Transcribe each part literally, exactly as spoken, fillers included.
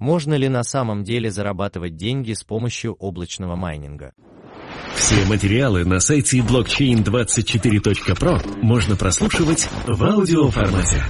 Можно ли на самом деле зарабатывать деньги с помощью облачного майнинга? Все материалы на сайте блокчейн двадцать четыре точка про можно прослушивать в аудиоформате.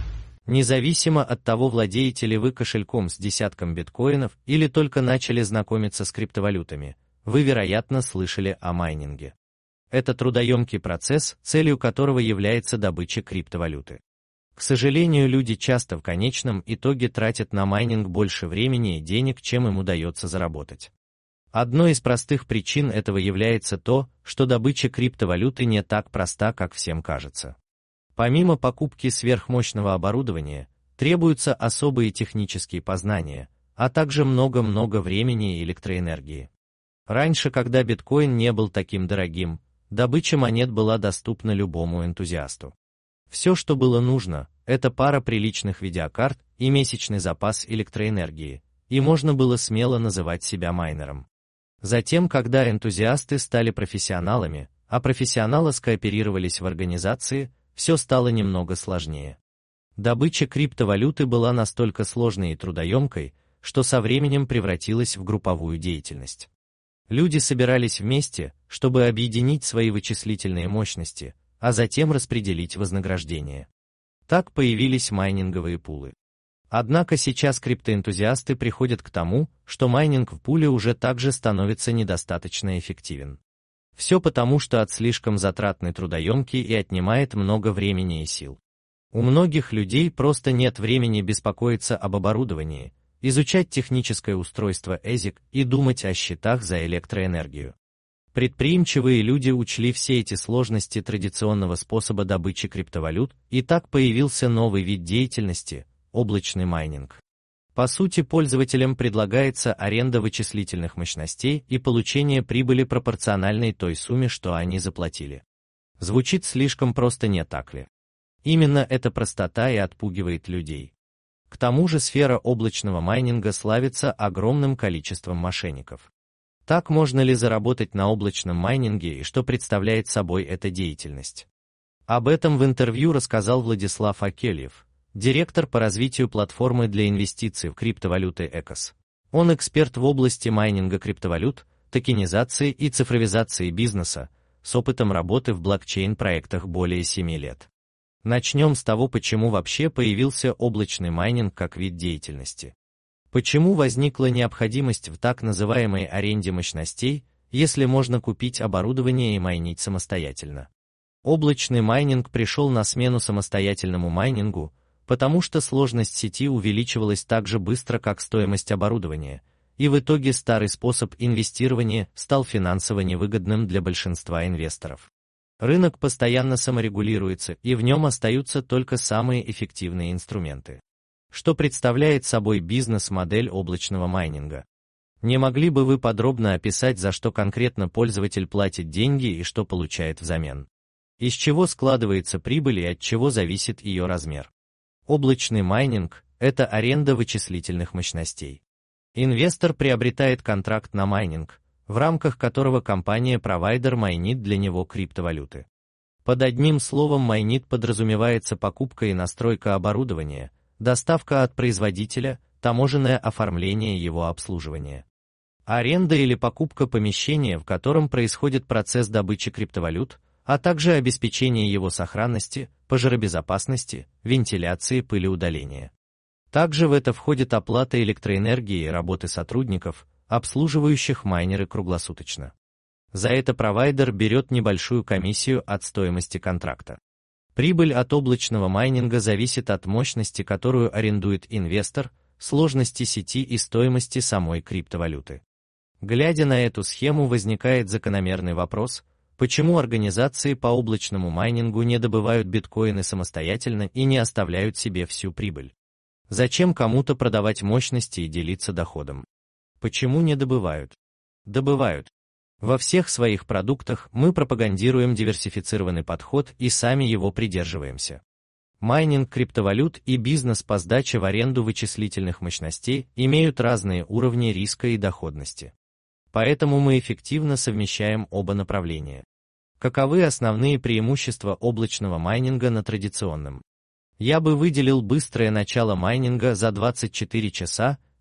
Независимо от того, владеете ли вы кошельком с десятком биткоинов или только начали знакомиться с криптовалютами, вы, вероятно, слышали о майнинге. Это трудоемкий процесс, целью которого является добыча криптовалюты. К сожалению, люди часто в конечном итоге тратят на майнинг больше времени и денег, чем им удается заработать. Одной из простых причин этого является то, что добыча криптовалюты не так проста, как всем кажется. Помимо покупки сверхмощного оборудования, требуются особые технические познания, а также много-много времени и электроэнергии. Раньше, когда биткоин не был таким дорогим, добыча монет была доступна любому энтузиасту. Все, что было нужно, это пара приличных видеокарт и месячный запас электроэнергии, и можно было смело называть себя майнером. Затем, когда энтузиасты стали профессионалами, а профессионалы скооперировались в организации, все стало немного сложнее. Добыча криптовалюты была настолько сложной и трудоемкой, что со временем превратилась в групповую деятельность. Люди собирались вместе, чтобы объединить свои вычислительные мощности, а затем распределить вознаграждение. Так появились майнинговые пулы. Однако сейчас криптоэнтузиасты приходят к тому, что майнинг в пуле уже также становится недостаточно эффективен. Все потому, что от слишком затратный трудоемкий и отнимает много времени и сил. У многих людей просто нет времени беспокоиться об оборудовании, изучать техническое устройство эзик и думать о счетах за электроэнергию. Предприимчивые люди учли все эти сложности традиционного способа добычи криптовалют, и так появился новый вид деятельности – облачный майнинг. По сути, пользователям предлагается аренда вычислительных мощностей и получение прибыли пропорциональной той сумме, что они заплатили. Звучит слишком просто, не так ли? Именно эта простота и отпугивает людей. К тому же сфера облачного майнинга славится огромным количеством мошенников. Так, можно ли заработать на облачном майнинге и что представляет собой эта деятельность? Об этом в интервью рассказал Владислав Акельев, директор по развитию платформы для инвестиций в криптовалюты Экос. Он эксперт в области майнинга криптовалют, токенизации и цифровизации бизнеса, с опытом работы в блокчейн-проектах более семи лет. Начнем с того, почему вообще появился облачный майнинг как вид деятельности. Почему возникла необходимость в так называемой аренде мощностей, если можно купить оборудование и майнить самостоятельно? Облачный майнинг пришел на смену самостоятельному майнингу, потому что сложность сети увеличивалась так же быстро, как стоимость оборудования, и в итоге старый способ инвестирования стал финансово невыгодным для большинства инвесторов. Рынок постоянно саморегулируется, и в нем остаются только самые эффективные инструменты. Что представляет собой бизнес-модель облачного майнинга? Не могли бы вы подробно описать, за что конкретно пользователь платит деньги и что получает взамен? Из чего складывается прибыль и от чего зависит ее размер? Облачный майнинг – это аренда вычислительных мощностей. Инвестор приобретает контракт на майнинг, в рамках которого компания-провайдер майнит для него криптовалюты. Под одним словом, майнит подразумевается покупка и настройка оборудования, доставка от производителя, таможенное оформление его обслуживания. Аренда или покупка помещения, в котором происходит процесс добычи криптовалют, а также обеспечение его сохранности, пожаробезопасности, вентиляции, пылеудаления. Также в это входит оплата электроэнергии и работы сотрудников, обслуживающих майнеры круглосуточно. За это провайдер берет небольшую комиссию от стоимости контракта. Прибыль от облачного майнинга зависит от мощности, которую арендует инвестор, сложности сети и стоимости самой криптовалюты. Глядя на эту схему, возникает закономерный вопрос, почему организации по облачному майнингу не добывают биткоины самостоятельно и не оставляют себе всю прибыль? Зачем кому-то продавать мощности и делиться доходом? Почему не добывают? Добывают. Во всех своих продуктах мы пропагандируем диверсифицированный подход и сами его придерживаемся. Майнинг криптовалют и бизнес по сдаче в аренду вычислительных мощностей имеют разные уровни риска и доходности. Поэтому мы эффективно совмещаем оба направления. Каковы основные преимущества облачного майнинга над традиционным? Я бы выделил быстрое начало майнинга за двадцать четыре часа,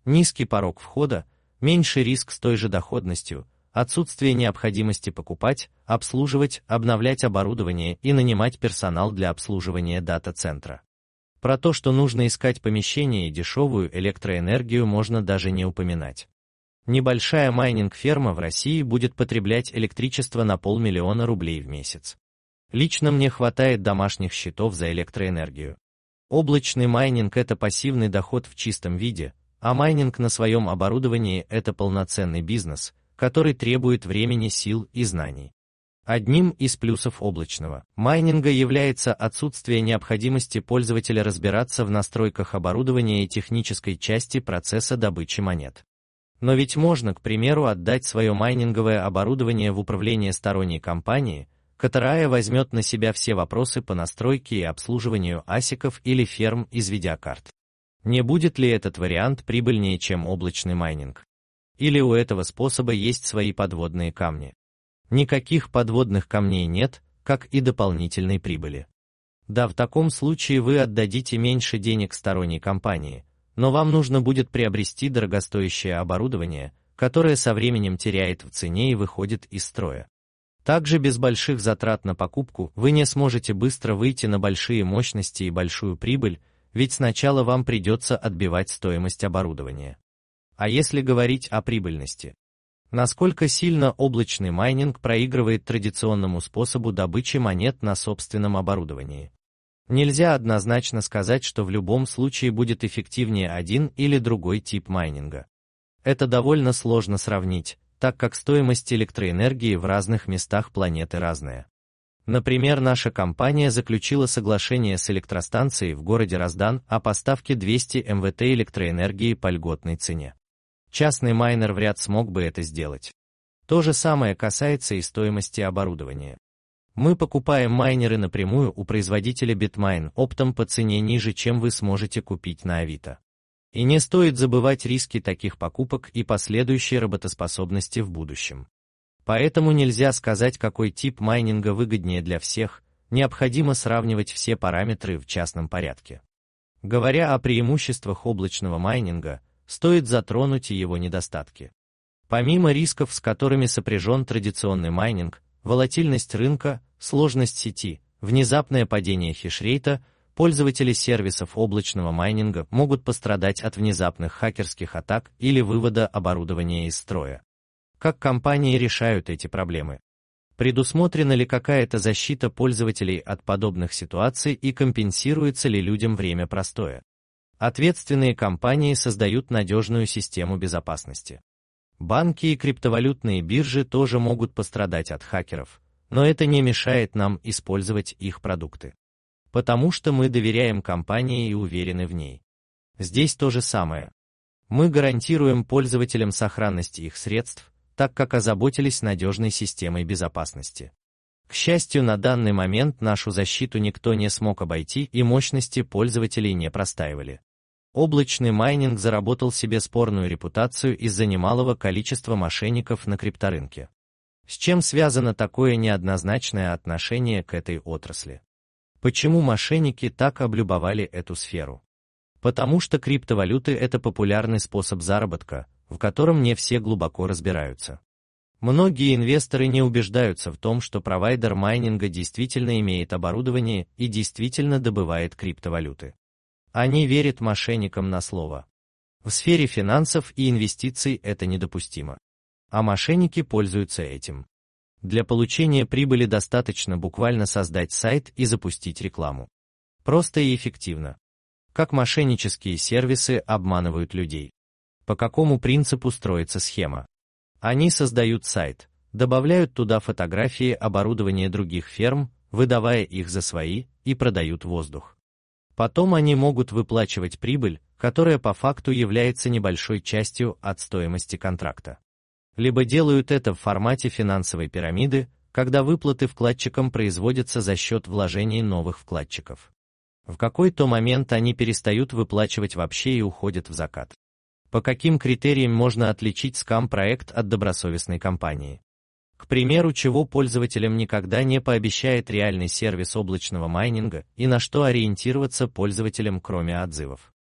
Низкий порог входа, меньший риск с той же доходностью, отсутствие необходимости покупать, обслуживать, обновлять оборудование и нанимать персонал для обслуживания дата-центра. Про то, что нужно искать помещение и дешевую электроэнергию, можно даже не упоминать. Небольшая майнинг-ферма в России будет потреблять электричество на полмиллиона рублей в месяц. Лично мне хватает домашних счетов за электроэнергию. Облачный майнинг – это пассивный доход в чистом виде, а майнинг на своем оборудовании – это полноценный бизнес, который требует времени, сил и знаний. Одним из плюсов облачного майнинга является отсутствие необходимости пользователя разбираться в настройках оборудования и технической части процесса добычи монет. Но ведь можно, к примеру, отдать свое майнинговое оборудование в управление сторонней компании, которая возьмет на себя все вопросы по настройке и обслуживанию асиков или ферм из видеокарт. Не будет ли этот вариант прибыльнее, чем облачный майнинг? Или у этого способа есть свои подводные камни? Никаких подводных камней нет, как и дополнительной прибыли. Да, в таком случае вы отдадите меньше денег сторонней компании, но вам нужно будет приобрести дорогостоящее оборудование, которое со временем теряет в цене и выходит из строя. Также без больших затрат на покупку вы не сможете быстро выйти на большие мощности и большую прибыль, ведь сначала вам придется отбивать стоимость оборудования. А если говорить о прибыльности? Насколько сильно облачный майнинг проигрывает традиционному способу добычи монет на собственном оборудовании? Нельзя однозначно сказать, что в любом случае будет эффективнее один или другой тип майнинга. Это довольно сложно сравнить, так как стоимость электроэнергии в разных местах планеты разная. Например, наша компания заключила соглашение с электростанцией в городе Раздан о поставке двухсот мегаватт электроэнергии по льготной цене. Частный майнер вряд смог бы это сделать. То же самое касается и стоимости оборудования. Мы покупаем майнеры напрямую у производителя Bitmain оптом по цене ниже, чем вы сможете купить на Авито. И не стоит забывать риски таких покупок и последующей работоспособности в будущем. Поэтому нельзя сказать, какой тип майнинга выгоднее для всех, необходимо сравнивать все параметры в частном порядке. Говоря о преимуществах облачного майнинга, стоит затронуть и его недостатки. Помимо рисков, с которыми сопряжен традиционный майнинг, волатильность рынка, сложность сети, внезапное падение хешрейта, пользователи сервисов облачного майнинга могут пострадать от внезапных хакерских атак или вывода оборудования из строя. Как компании решают эти проблемы? Предусмотрена ли какая-то защита пользователей от подобных ситуаций и компенсируется ли людям время простоя? Ответственные компании создают надежную систему безопасности. Банки и криптовалютные биржи тоже могут пострадать от хакеров, но это не мешает нам использовать их продукты. Потому что мы доверяем компании и уверены в ней. Здесь то же самое. Мы гарантируем пользователям сохранность их средств, так как озаботились надежной системой безопасности. К счастью, на данный момент нашу защиту никто не смог обойти и мощности пользователей не простаивали. Облачный майнинг заработал себе спорную репутацию из-за немалого количества мошенников на крипторынке. С чем связано такое неоднозначное отношение к этой отрасли? Почему мошенники так облюбовали эту сферу? Потому что криптовалюты – это популярный способ заработка, в котором не все глубоко разбираются. Многие инвесторы не убеждаются в том, что провайдер майнинга действительно имеет оборудование и действительно добывает криптовалюты. Они верят мошенникам на слово. В сфере финансов и инвестиций это недопустимо. А мошенники пользуются этим. Для получения прибыли достаточно буквально создать сайт и запустить рекламу. Просто и эффективно. Как мошеннические сервисы обманывают людей? По какому принципу строится схема? Они создают сайт, добавляют туда фотографии оборудования других ферм, выдавая их за свои, и продают воздух. Потом они могут выплачивать прибыль, которая по факту является небольшой частью от стоимости контракта. Либо делают это в формате финансовой пирамиды, когда выплаты вкладчикам производятся за счет вложений новых вкладчиков. В какой-то момент они перестают выплачивать вообще и уходят в закат. По каким критериям можно отличить скам-проект от добросовестной компании? К примеру, чего пользователям никогда не пообещает реальный сервис облачного майнинга и на что ориентироваться пользователям, кроме отзывов.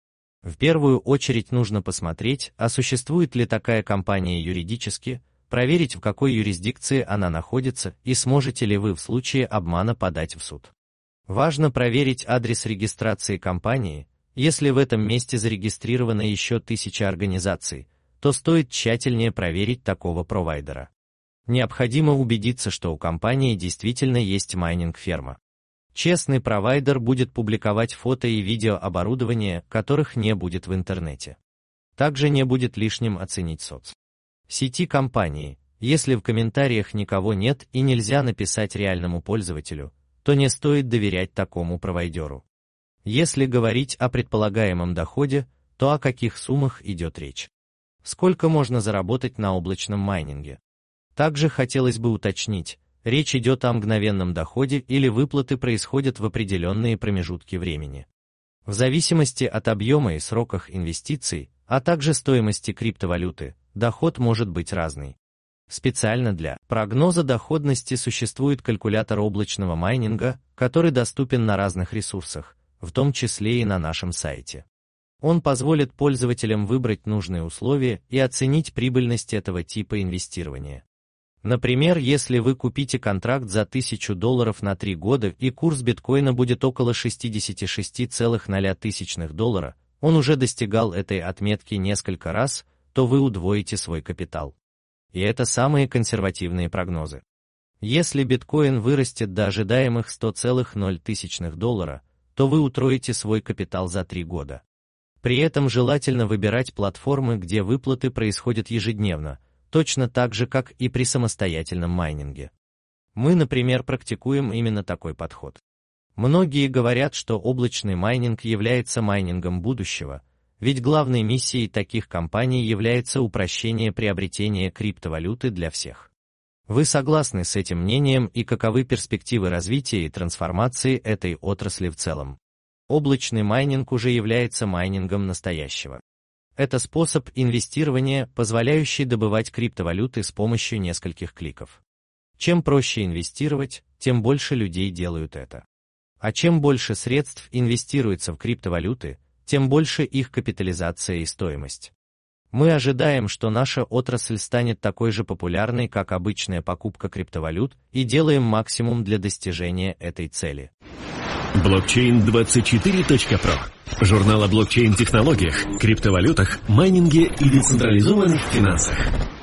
В первую очередь нужно посмотреть, а существует ли такая компания юридически, проверить, в какой юрисдикции она находится и сможете ли вы в случае обмана подать в суд. Важно проверить адрес регистрации компании. Если в этом месте зарегистрировано еще тысяча организаций, то стоит тщательнее проверить такого провайдера. Необходимо убедиться, что у компании действительно есть майнинг-ферма. Честный провайдер будет публиковать фото и видео оборудования, которых не будет в интернете. Также не будет лишним оценить соцсети компании. Если в комментариях никого нет и нельзя написать реальному пользователю, то не стоит доверять такому провайдеру. Если говорить о предполагаемом доходе, то о каких суммах идет речь? Сколько можно заработать на облачном майнинге? Также хотелось бы уточнить, речь идет о мгновенном доходе или выплаты происходят в определенные промежутки времени. В зависимости от объема и сроках инвестиций, а также стоимости криптовалюты, доход может быть разный. Специально для прогноза доходности существует калькулятор облачного майнинга, который доступен на разных ресурсах, в том числе и на нашем сайте. Он позволит пользователям выбрать нужные условия и оценить прибыльность этого типа инвестирования. Например, если вы купите контракт за тысячу долларов на три года и курс биткоина будет около шестьдесят шесть целых ноль тысячных доллара, он уже достигал этой отметки несколько раз, то вы удвоите свой капитал. И это самые консервативные прогнозы. Если биткоин вырастет до ожидаемых сто целых ноль тысячных доллара, то вы утроите свой капитал за три года. При этом желательно выбирать платформы, где выплаты происходят ежедневно, точно так же, как и при самостоятельном майнинге. Мы, например, практикуем именно такой подход. Многие говорят, что облачный майнинг является майнингом будущего, ведь главной миссией таких компаний является упрощение приобретения криптовалюты для всех. Вы согласны с этим мнением и каковы перспективы развития и трансформации этой отрасли в целом? Облачный майнинг уже является майнингом настоящего. Это способ инвестирования, позволяющий добывать криптовалюты с помощью нескольких кликов. Чем проще инвестировать, тем больше людей делают это. А чем больше средств инвестируется в криптовалюты, тем больше их капитализация и стоимость. Мы ожидаем, что наша отрасль станет такой же популярной, как обычная покупка криптовалют, и делаем максимум для достижения этой цели. блокчейн двадцать четыре точка про. Журнал о блокчейн-технологиях, криптовалютах, майнинге и децентрализованных финансах.